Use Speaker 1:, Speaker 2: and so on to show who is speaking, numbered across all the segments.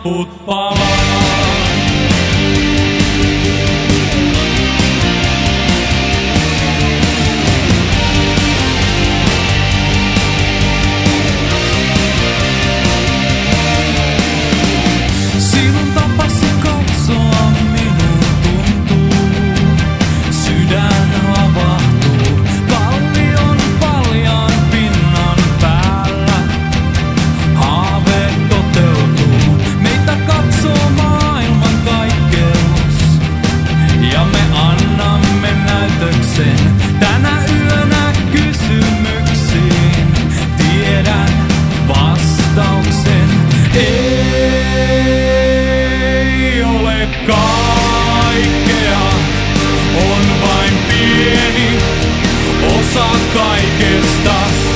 Speaker 1: lamput palaa. Sinun tapasi katsoa minun tuntuu, sydän havahtuu kallion paljaan pinnan päällä. Haave toteutuu, meitä katsoo maailman kaikkeus, ja me annamme näytöksen tänä yönä kysymyksiin. Tiedän vastauksen, ei ole kaikkea, on vain pieni osa kaikesta.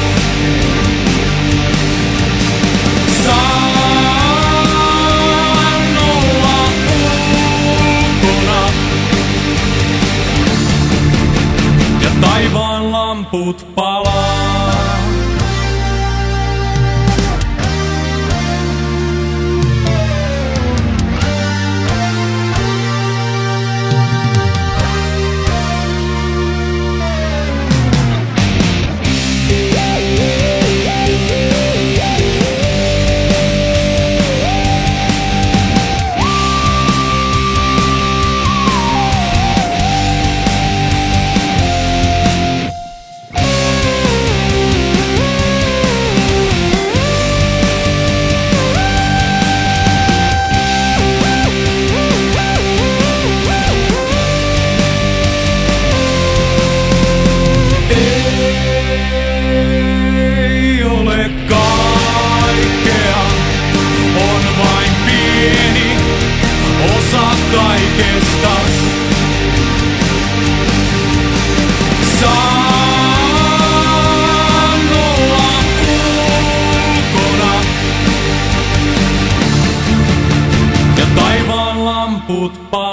Speaker 1: Saan olla ulkona ja taivaan lamput palaa. Kaikesta saan olla ulkona ja taivaan lamput palaa.